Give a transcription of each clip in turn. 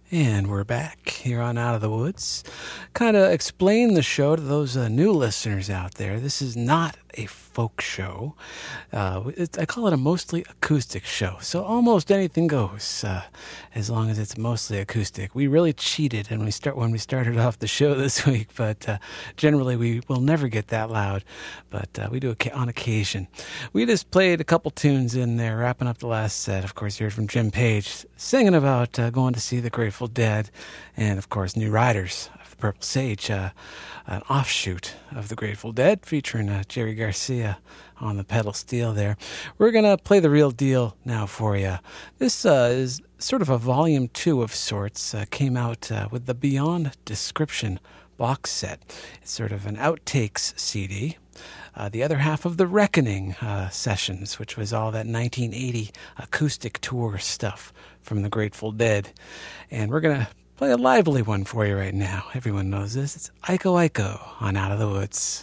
And we're back here on Out of the Woods. Kind of explain the show to those new listeners out there. This is not a folk show. I call it a mostly acoustic show. So almost anything goes, as long as it's mostly acoustic. We really cheated when we started off the show this week, but generally we will never get that loud. But we do it on occasion. We just played a couple tunes in there, wrapping up the last set. Of course, you heard from Jim Page singing about going to see the Grateful Dead, and of course, New Riders of the Purple Sage, an offshoot of the Grateful Dead, featuring Jerry Garcia on the pedal steel there. We're going to play the real deal now for you. This is sort of a volume 2 of sorts, came out with the Beyond Description box set. It's sort of an outtakes CD. The other half of the Reckoning sessions, which was all that 1980 acoustic tour stuff from the Grateful Dead. And we're going to play a lively one for you right now. Everyone knows this. It's Iko Iko on Out of the Woods.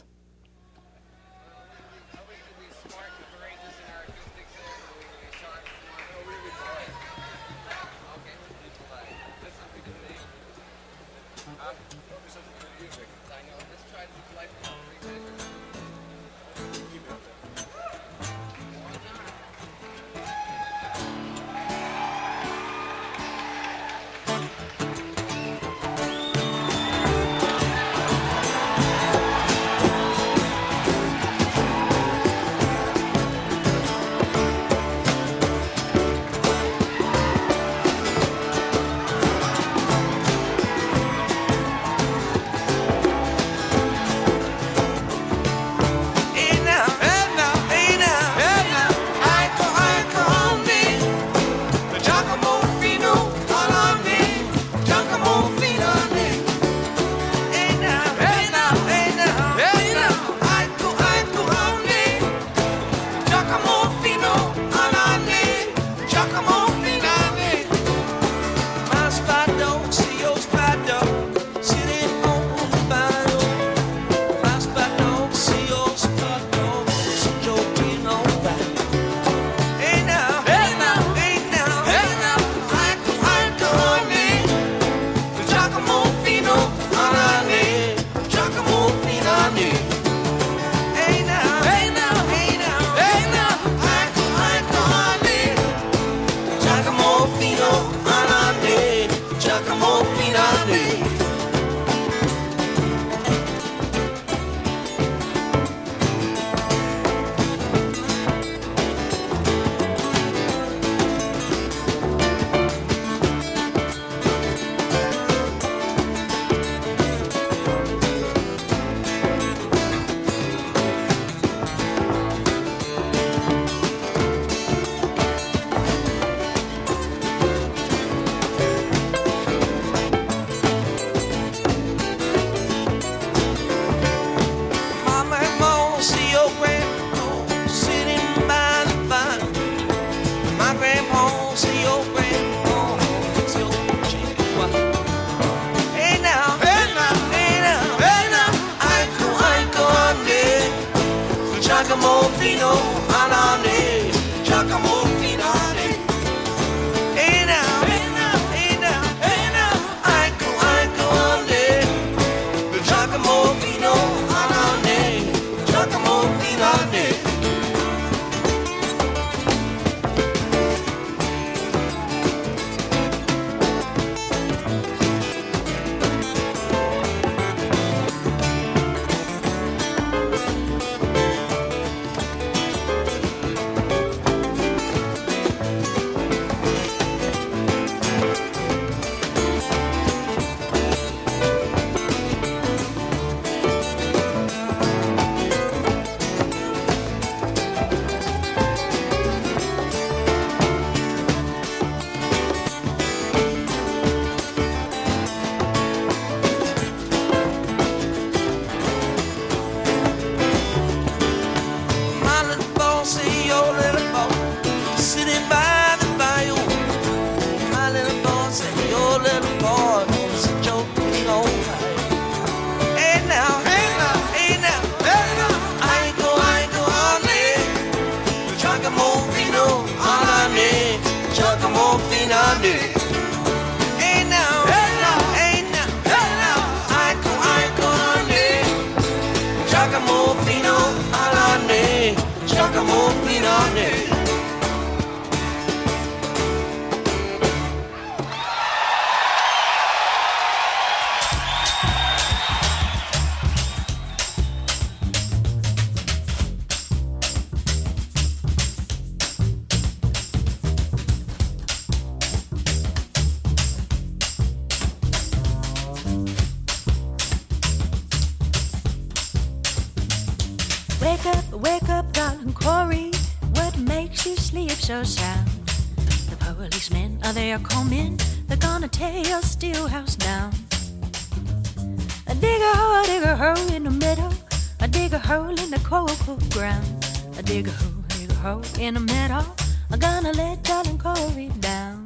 Wake up, darling Corey. What makes you sleep so sound? The policemen, they are coming. They're gonna tear your steel house down. I dig a hole in the middle. I dig a hole in the cocoa ground. I dig a hole in the middle. I'm gonna let darling Corey down.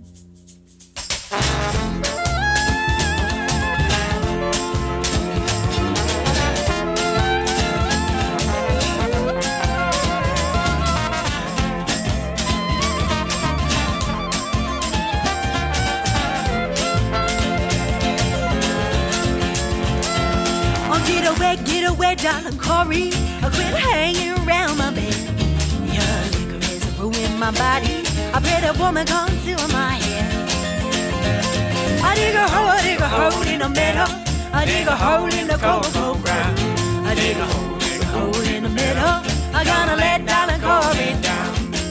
Get away, darling Corey. I quit hanging around my bed. Your liquor has ruined my body. I pray the woman comes to my head. I dig a hole in the middle. I dig a hole in the cocoa ground. I dig a hole in the middle. I'm gonna let darling Corey down.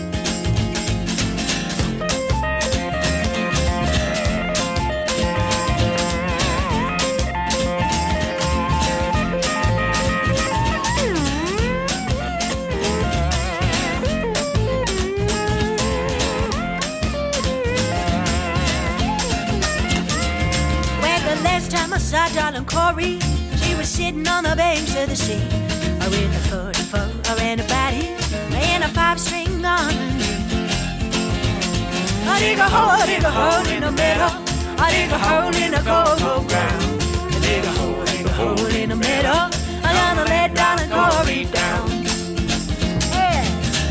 I saw darling Corey. She was sitting on the banks of the sea. I ran a 44, I ran a body, and a 5-string on her knee. I dig a hole in the middle. I dig a hole in the cocoa ground. I dig a hole in the middle. I'm gonna let darling Corey down. Yeah.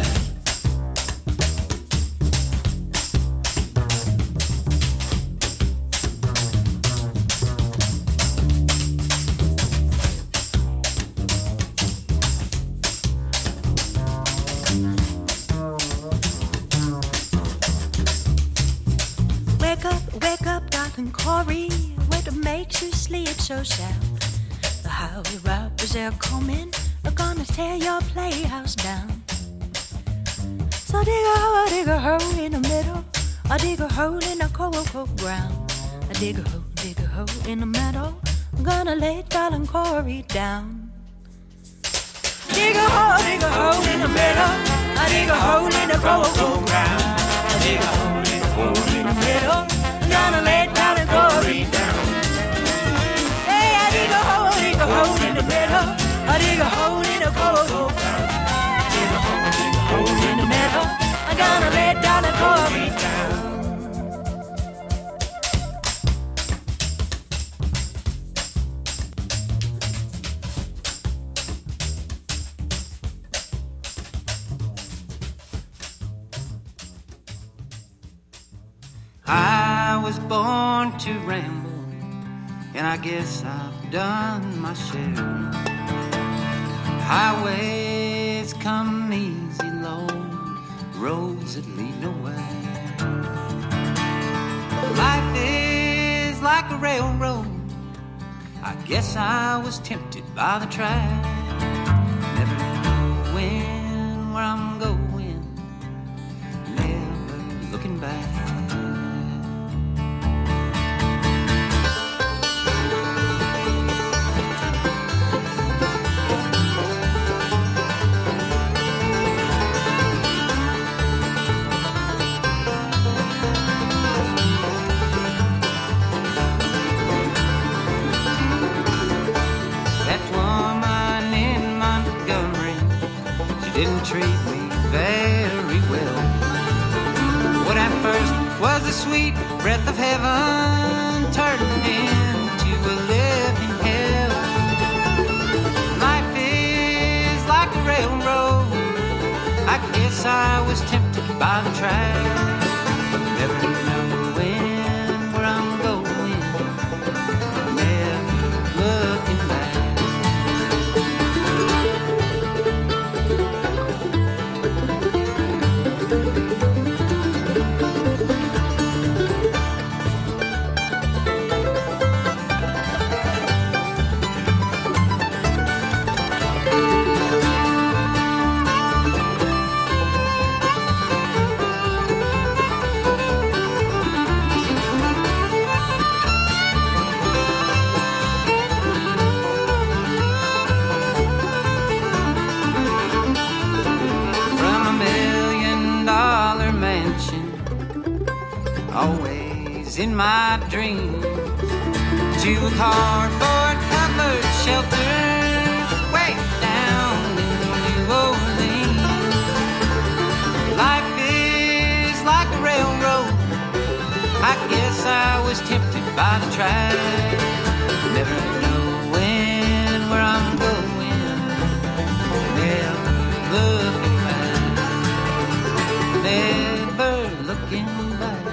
Wake up, darling Corey. What makes you sleep so sound? The highway robbers are coming. They're gonna tear your playhouse down. So dig a hole in the middle. I dig a hole in the cocoa ground. I dig a hole in the middle. I'm gonna lay darling Corey down. Dig a hole in the middle. I dig a hole in the cocoa ground. I dig a hole in the middle. I'm gonna lay darling Corey down. Hey, I dig a hole in the middle. I dig a hole in the cocoa ground. I dig a hole in the middle. I'm gonna lay darling Corey down. I was born to ramble, and I guess I've done my share. Highways come easy, long roads that lead nowhere. Life is like a railroad. I guess I was tempted by the track. Never knowing where I'm going, never looking back. Didn't treat me very well. What at first was a sweet breath of heaven turned into a living hell. Life is like a railroad. I guess I was tempted by the track. Never knowing where I'm going, never looking back. my dreams to a cardboard covered shelter way down in New Orleans. Life is like a railroad. I guess I was tempted by the track. Never knowing where I'm going. Never looking back. Never looking back.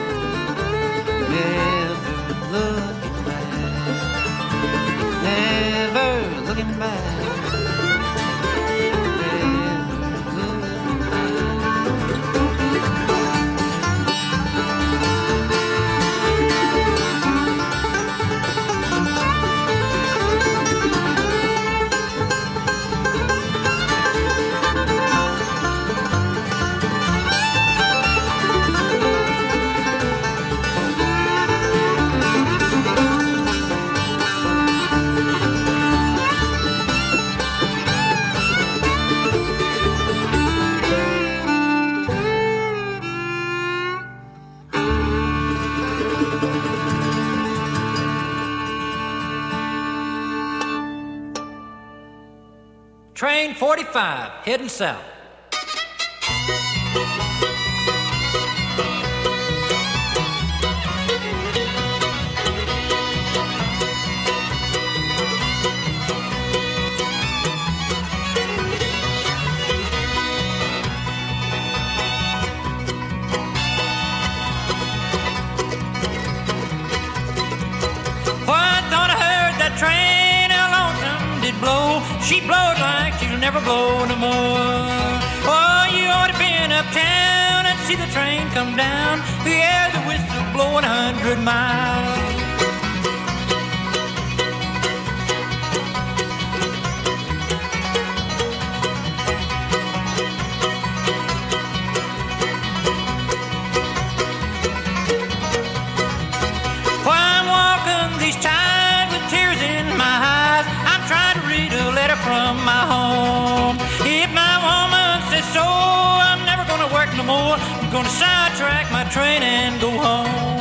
Never looking back. Never looking back. Train 45, heading south. She blows like she'll never blow no more. Oh, you ought to been uptown and see the train come down. Yeah, the whistle blowing 100 miles. While I'm walking these tides with tears in my eyes, I'm trying to read a letter from my home. If my woman says so, I'm never gonna work no more. I'm gonna sidetrack my train and go home.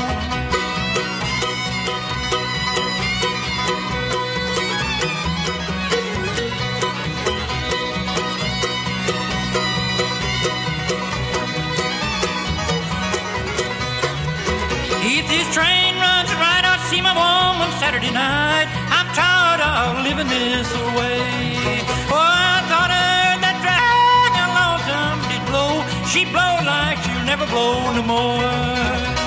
If this train runs right, I'll see my woman Saturday night. I'm tired of living this way. Oh, I thought her that dragon lonesome did blow. She blows like she'll never blow no more.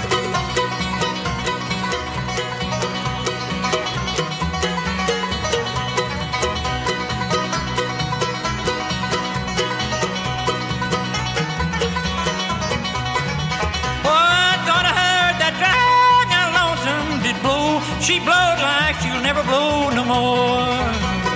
She blows like she'll never blow no more.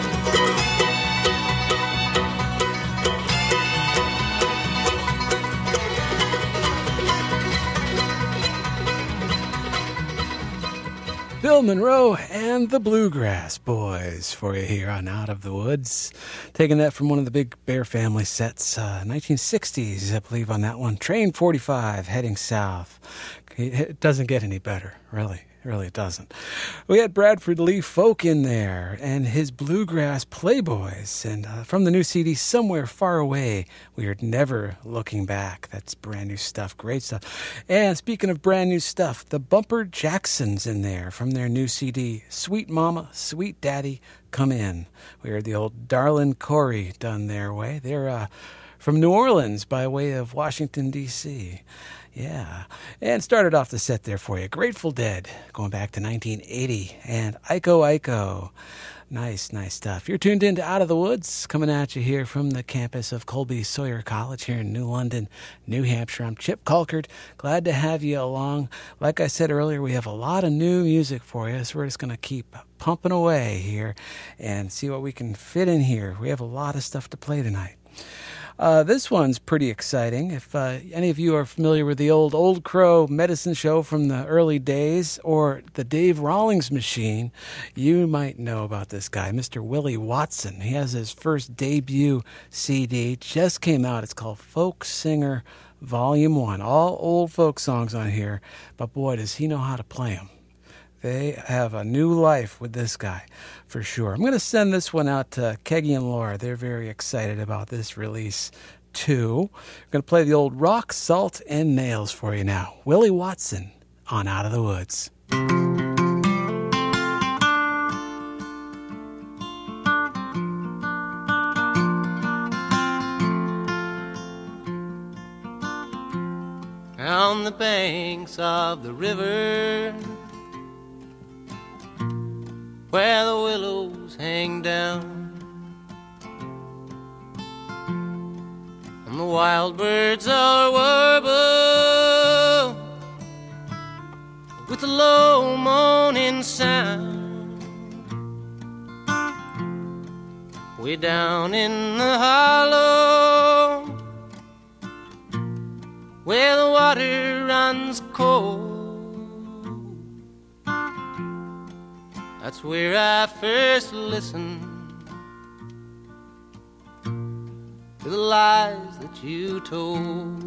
Bill Monroe and the Bluegrass Boys for you here on Out of the Woods. Taking that from one of the Big Bear Family sets, 1960s, I believe, on that one. Train 45, heading south. It doesn't get any better, really. It really doesn't. We had Bradford Lee Folk in there and his Bluegrass Playboys. And from the new CD, Somewhere Far Away, we are Never Looking Back. That's brand new stuff, great stuff. And speaking of brand new stuff, the Bumper Jacksons in there from their new CD, Sweet Mama, Sweet Daddy, Come In. We heard the old Darlin' Corey done their way. They're from New Orleans by way of Washington, D.C., yeah, and started off the set there for you. Grateful Dead, going back to 1980, and Iko Iko. Nice stuff. You're tuned in to Out of the Woods, coming at you here from the campus of Colby Sawyer College here in New London, New Hampshire. I'm Chip Colkert. Glad to have you along. Like I said earlier, we have a lot of new music for you, so we're just going to keep pumping away here and see what we can fit in here. We have a lot of stuff to play tonight. This one's pretty exciting. If any of you are familiar with the old Crow medicine show from the early days or the Dave Rawlings Machine, you might know about this guy, Mr. Willie Watson. He has his first debut CD, just came out. It's called Folk Singer Volume 1. All old folk songs on here, but boy, does he know how to play them. They have a new life with this guy, for sure. I'm going to send this one out to Keggy and Laura. They're very excited about this release, too. I'm going to play the old Rock, Salt, and Nails for you now. Willie Watson on Out of the Woods. On the banks of the river, where the willows hang down, and the wild birds are warble with a low moaning sound. Way down in the hollow, where the water runs cold, that's where I first listened to the lies that you told.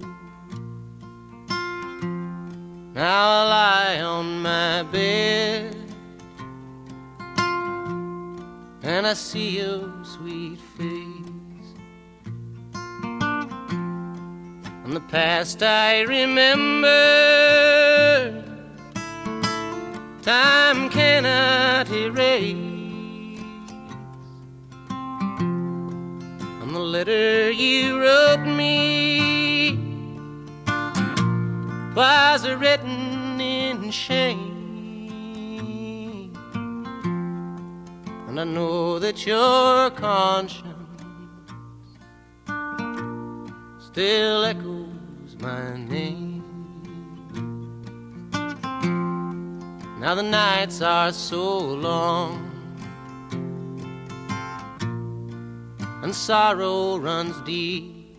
Now I lie on my bed and I see your sweet face, and the past I remember time cannot erase, and the letter you wrote me was written in shame, and I know that your conscience still echoes my name. Now the nights are so long and sorrow runs deep,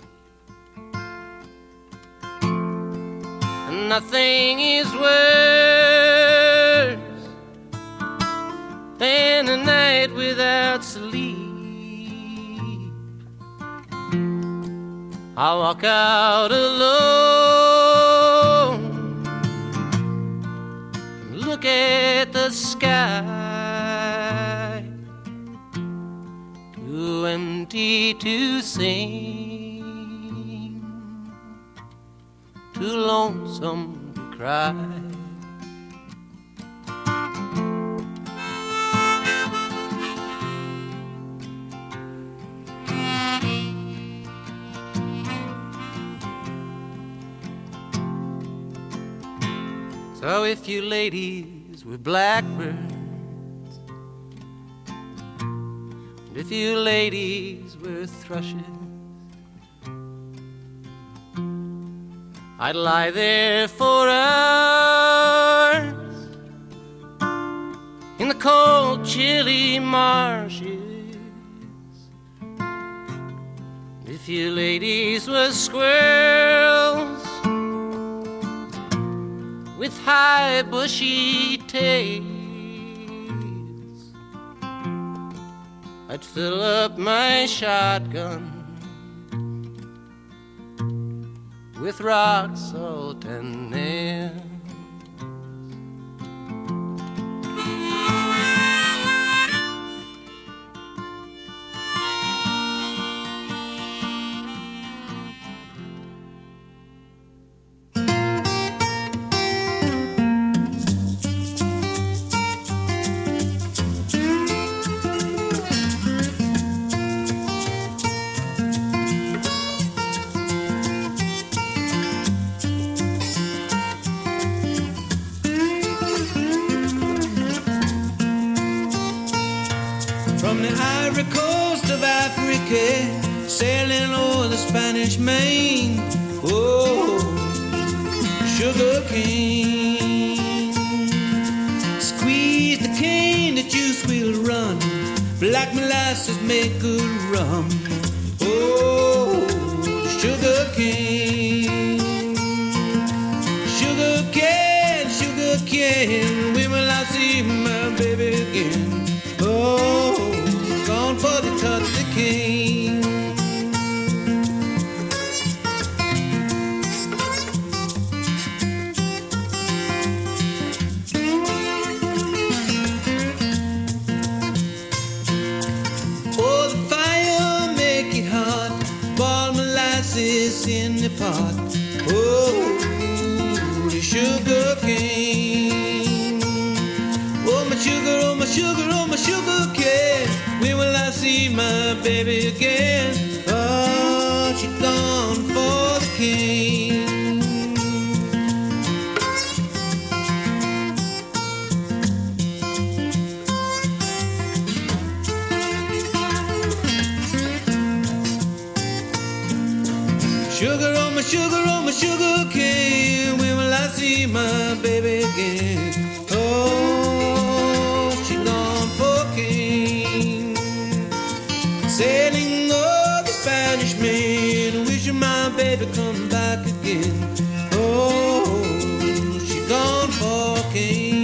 and nothing is worse than a night without sleep. I walk out alone and look at the sky, too empty to sing, too lonesome to cry. So if you ladies were blackbirds, and if you ladies were thrushes, I'd lie there for hours in the cold, chilly marshes. If you ladies were squirrels with high bushy tails, I'd fill up my shotgun with rock, salt, and nails. Sailing over the Spanish Main, oh, sugar cane. Squeeze the cane, the juice will run. Black molasses make good rum, oh, sugar cane. Sugar cane, sugar cane. When will I see my baby again? Oh, gone for the touch the cane. sugar cane. When will I see my baby again? Oh, she's gone for the cane. Sugar on my sugar cane. When will I see my baby again? Oh, she gone for cane. Sailing over the Spanish Main, wishing my baby come back again. Oh, she gone for cane.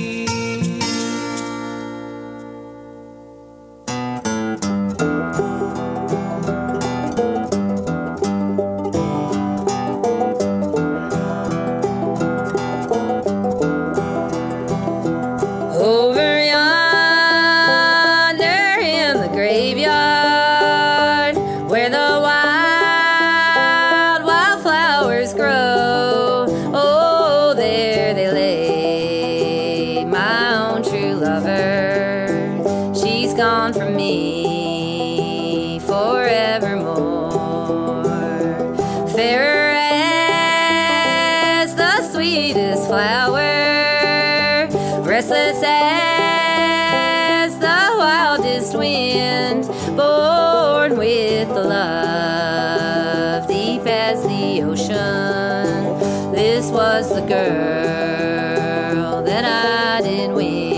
Restless as the wildest wind, born with the love deep as the ocean. This was the girl that I did win.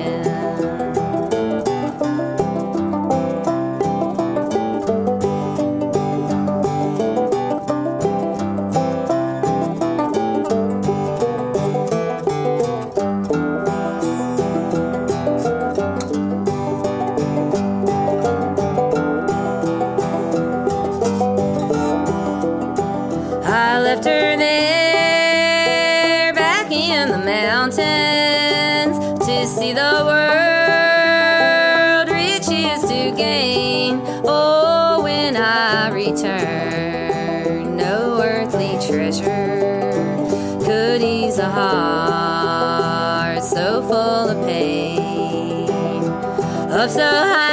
See the world, riches to gain. Oh, when I return, no earthly treasure could ease a heart so full of pain. Up so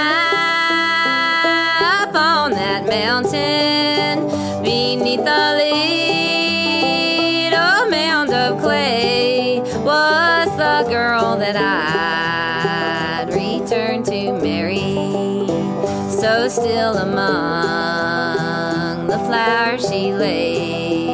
high, up on that mountain, beneath the little mound of clay, was the girl that I'd return to marry. So still among the flowers she lay.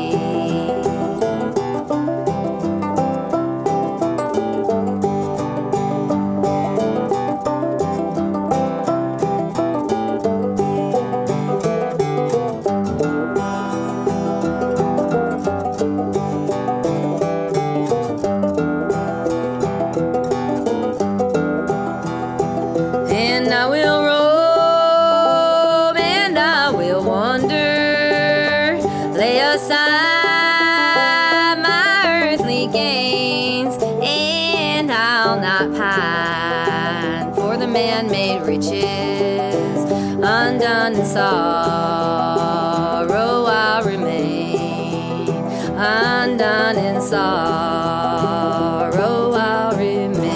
Man-made riches, undone in sorrow I'll remain. Undone in sorrow I'll remain.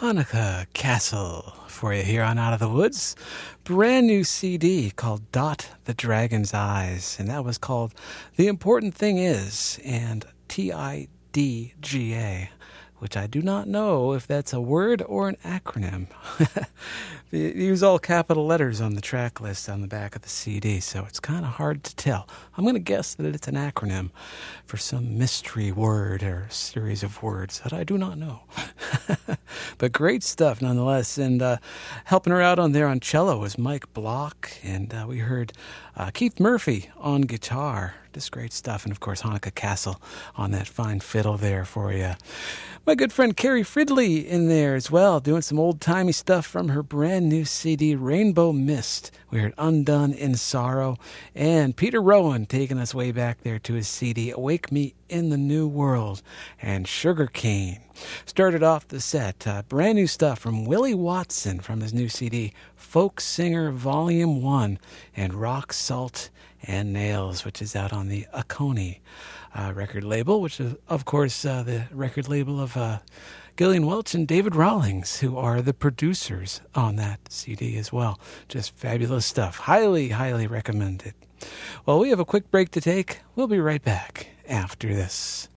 Hanukkah Castle for you here on Out of the Woods. Brand new CD called Dot the Dragon's Eyes, and that was called The Important Thing Is, and TIDGA, which I do not know if that's a word or an acronym. They use all capital letters on the track list on the back of the CD, so it's kind of hard to tell. I'm going to guess that it's an acronym for some mystery word or series of words that I do not know. But great stuff nonetheless. And helping her out on there on cello was Mike Block, and we heard Keith Murphy on guitar. Just great stuff. And of course, Hanukkah Castle on that fine fiddle there for you. My good friend Carrie Fridley in there as well, doing some old-timey stuff from her brand new CD, Rainbow Mist. We heard Undone in Sorrow. And Peter Rowan taking us way back there to his CD, Awake Me in the New World, and Sugar Cane. Started off the set, brand new stuff from Willie Watson from his new CD, Folk Singer Volume 1, and Rock, Salt, and Nails, which is out on the Oconee record label, which is, of course, the record label of Gillian Welch and David Rawlings, who are the producers on that CD as well. Just fabulous stuff. Highly, highly recommended. Well, we have a quick break to take. We'll be right back after this.